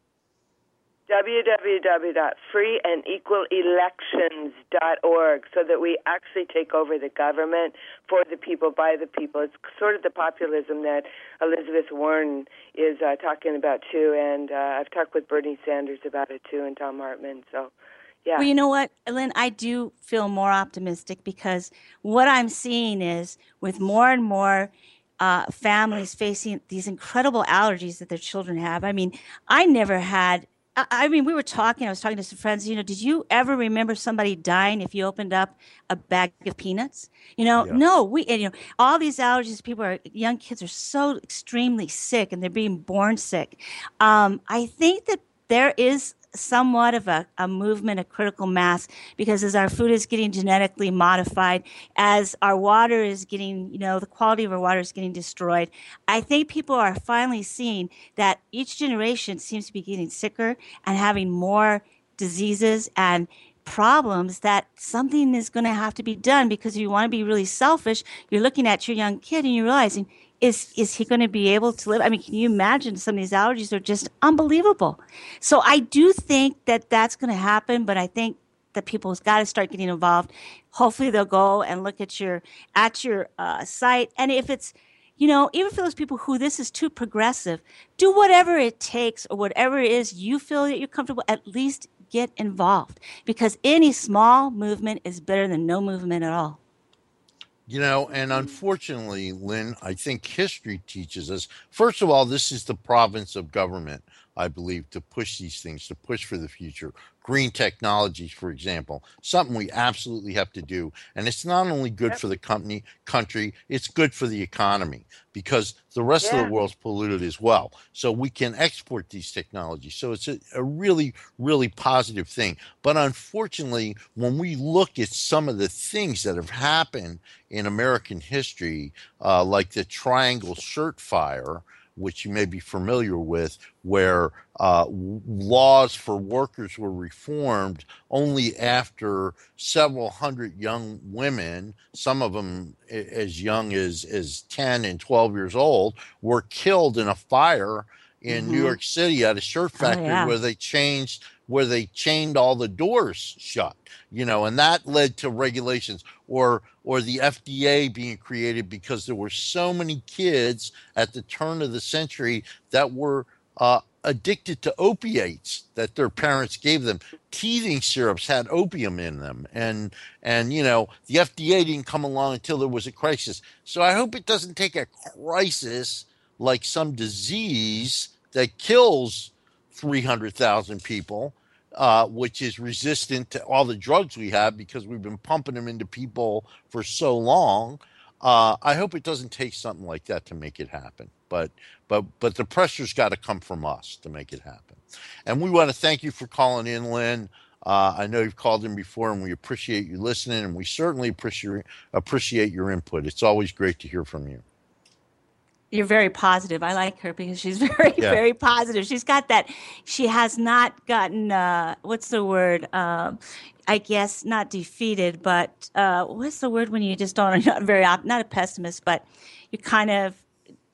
w w w dot free and equal elections dot org, so that we actually take over the government for the people, by the people. It's sort of the populism that Elizabeth Warren is uh, talking about, too, and uh, I've talked with Bernie Sanders about it, too, and Tom Hartman, so... Yeah. Well, you know what, Lynn, I do feel more optimistic because what I'm seeing is with more and more uh, families facing these incredible allergies that their children have. I mean, I never had, I, I mean, we were talking, I was talking to some friends, you know, did you ever remember somebody dying if you opened up a bag of peanuts? You know, Yeah. no, we, and, you know, all these allergies, people are, young kids are so extremely sick and they're being born sick. Um, I think that there is somewhat of a, a movement, a critical mass, because as our food is getting genetically modified, as our water is getting, you know, the quality of our water is getting destroyed, I think people are finally seeing that each generation seems to be getting sicker and having more diseases and problems, that something is going to have to be done, because if you want to be really selfish, you're looking at your young kid and you're realizing, Is is he going to be able to live? I mean, can you imagine? Some of these allergies are just unbelievable. So I do think that that's going to happen, but I think that people's got to start getting involved. Hopefully, they'll go and look at your at your uh, site, and if it's, you know, even for those people who this is too progressive, do whatever it takes or whatever it is you feel that you're comfortable. At least get involved, because any small movement is better than no movement at all. You know, and unfortunately, Lynn, I think history teaches us, first of all, this is the province of government, I believe, to push these things, to push for the future. Green technologies, for example, something we absolutely have to do. And it's not only good for the company, country, it's good for the economy, because the rest of Yeah. the world's polluted as well. So we can export these technologies. So it's a, a really, really positive thing. But unfortunately, when we look at some of the things that have happened in American history, uh, like the Triangle Shirt Fire, which you may be familiar with, where uh, laws for workers were reformed only after several hundred young women, some of them as young as, as ten and twelve years old, were killed in a fire in Mhm. New York City at a shirt Oh, factory yeah. where they changed where they chained all the doors shut, you know, and that led to regulations, or or the F D A being created because there were so many kids at the turn of the century that were uh, addicted to opiates that their parents gave them. Teething syrups had opium in them, and and you know, the F D A didn't come along until there was a crisis. So I hope it doesn't take a crisis like some disease that kills three hundred thousand people, uh, which is resistant to all the drugs we have because we've been pumping them into people for so long. Uh, I hope it doesn't take something like that to make it happen. But but but the pressure's got to come from us to make it happen. And we want to thank you for calling in, Lynn. Uh, I know you've called in before, and we appreciate you listening, and we certainly appreciate appreciate your input. It's always great to hear from you. You're very positive. I like her because she's very, Yeah. very positive. She's got that. She has not gotten, uh, what's the word? Um, I guess not defeated, but uh, what's the word when you just don't, not very, op- not a pessimist, but you kind of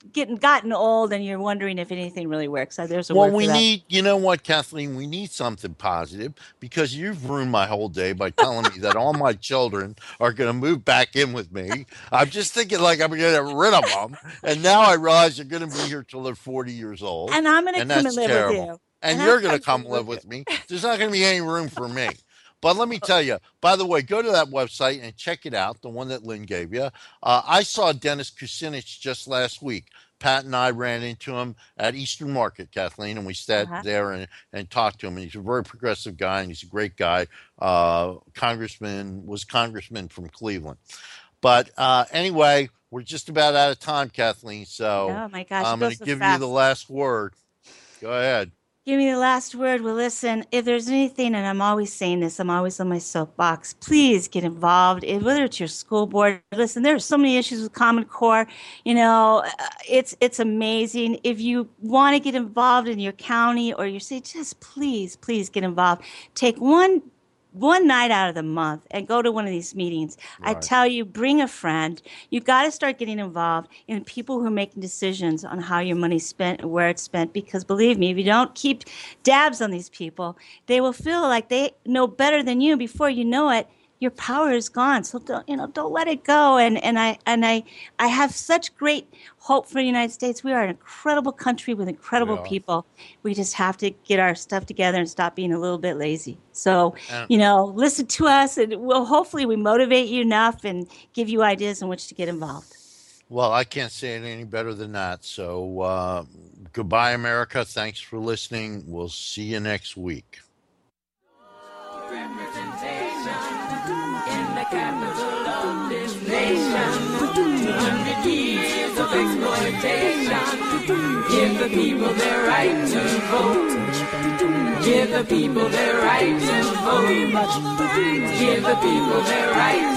getting gotten old and you're wondering if anything really works. So there's a Well, word we for that. need, you know what, Kathleen, we need something positive because you've ruined my whole day by telling me that all my children are going to move back in with me. I'm just thinking like I'm going to get rid of them. And now I realize they're going to be here till they're forty years old. And I'm going to and come that's and live terrible. with you. And, And you're I'll going to come come live live with me. There's not going to be any room for me. But let me tell you, by the way, go to that website and check it out, the one that Lynn gave you. Uh, I saw Dennis Kucinich just last week. Pat and I ran into him at Eastern Market, Kathleen, and we sat Uh-huh. there and, and talked to him. And he's a very progressive guy, and he's a great guy. Uh, congressman, was congressman from Cleveland. But uh, anyway, we're just about out of time, Kathleen. So Oh my gosh, I'm it going goes to so give fast. you the last word. Go ahead. Give me the last word. Well, listen, if there's anything, and I'm always saying this, I'm always on my soapbox, please get involved. If, whether it's your school board, listen, there are so many issues with Common Core. You know, uh, it's it's amazing. If you want to get involved in your county or your city, just please, please get involved. Take one one night out of the month and go to one of these meetings. I Right. tell you, bring a friend. You got to start getting involved in people who are making decisions on how your money's spent and where it's spent. Because believe me, if you don't keep dabs on these people, they will feel like they know better than you. Before you know it, your power is gone. So don't, you know, don't let it go. And and I and I I have such great hope for the United States. We are an incredible country with incredible We are. people. We just have to get our stuff together and stop being a little bit lazy. So, And- you know, listen to us, and we'll hopefully we motivate you enough and give you ideas in which to get involved. Well, I can't say it any better than that. So uh, goodbye, America. Thanks for listening. We'll see you next week. In the capital of this nation, two hundred years of exploitation. Give the people their right to vote. Give the people their right to vote. Give the people their right